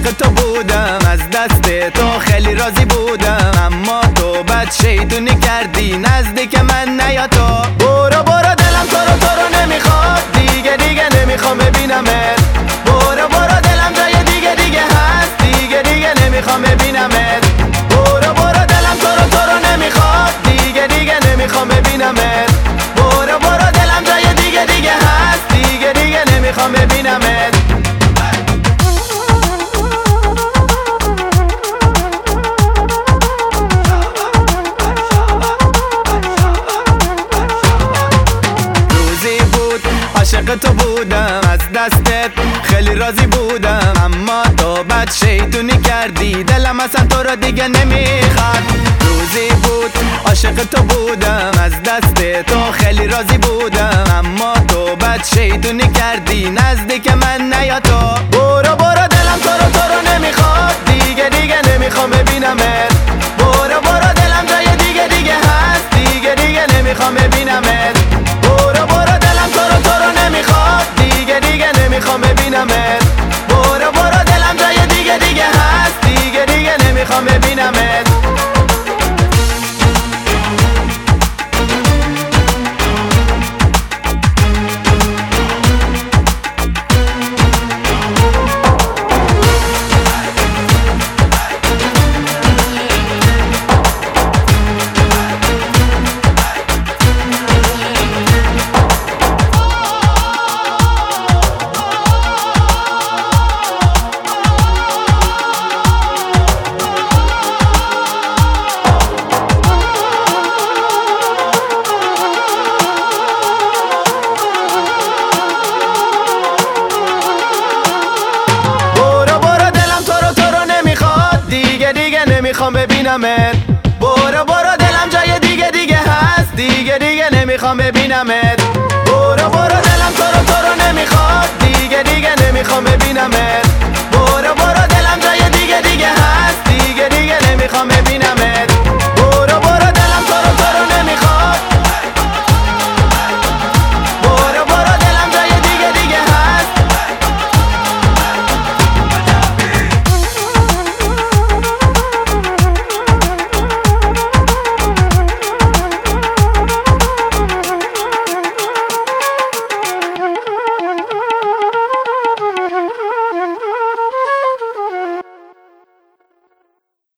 تو بودم، از دست تو خیلی راضی بودم، اما تو بد شیطونی کردی نزدیک من نیا تو. برو برو دلم تو رو نمیخواد، دیگه نمیخوام ببینمت. برو برو دلم جای دیگه هست، دیگه نمیخوام ببینمت. برو برو دلم تو رو نمیخواد، دیگه نمیخوام ببینمت. برو برو دلم جای دیگه هست، دیگه نمیخوام ببینمت. عاشق تو بودم، از دستت خیلی راضی بودم، اما تو بد شیطونی کردی دلم اصلا تو رو دیگه نمیخواد. روزی بود عاشق تو بودم، از دست تو خیلی راضی بودم، اما تو بد شیطونی کردی نزدیک من نیا تو. برو برو دلم تو رو نمیخواد، دیگه نمیخوام ببینمت. برو برو دلم جای دیگه هست، دیگه نمیخوام ببینمت. برو برو دلم تو رو نمیخواد، دیگه نمیخوام ببینمت. برو برو دلم جای دیگه هست، دیگه نمیخوام ببینمت. نمیخوام ببینمت. برو برو دلم جای دیگه هست، دیگه نمیخوام ببینمت. برو برو دلم تو رو نمیخواد، دیگه نمیخوام ببینمت. برو برو دلم جای دیگه هست، دیگه نمیخوام ببینمت.